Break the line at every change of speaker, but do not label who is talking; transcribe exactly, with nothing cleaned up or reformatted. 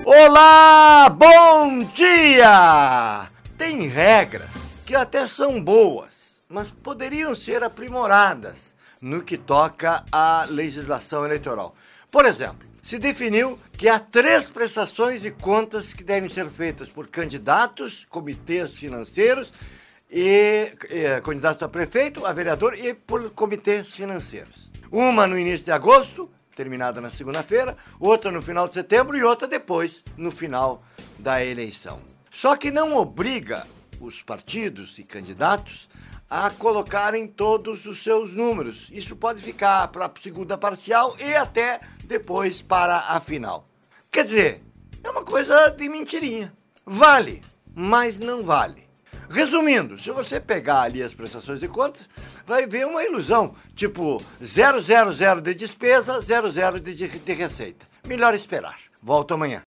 Olá, bom dia! Tem regras que até são boas, mas poderiam ser aprimoradas no que toca à legislação eleitoral. Por exemplo, se definiu que há três prestações de contas que devem ser feitas por candidatos, comitês financeiros, e, e candidatos a prefeito, a vereador e por comitês financeiros. Uma no início de agosto, terminada na segunda-feira, outra no final de setembro e outra depois, no final da eleição. Só que não obriga os partidos e candidatos a colocarem todos os seus números. Isso pode ficar para a segunda parcial e até depois para a final. Quer dizer, é uma coisa de mentirinha. Vale, mas não vale. Resumindo, se você pegar ali as prestações de contas, vai ver uma ilusão, tipo zero, zero, zero de despesa, zero, zero de, de receita. Melhor esperar. Volto amanhã.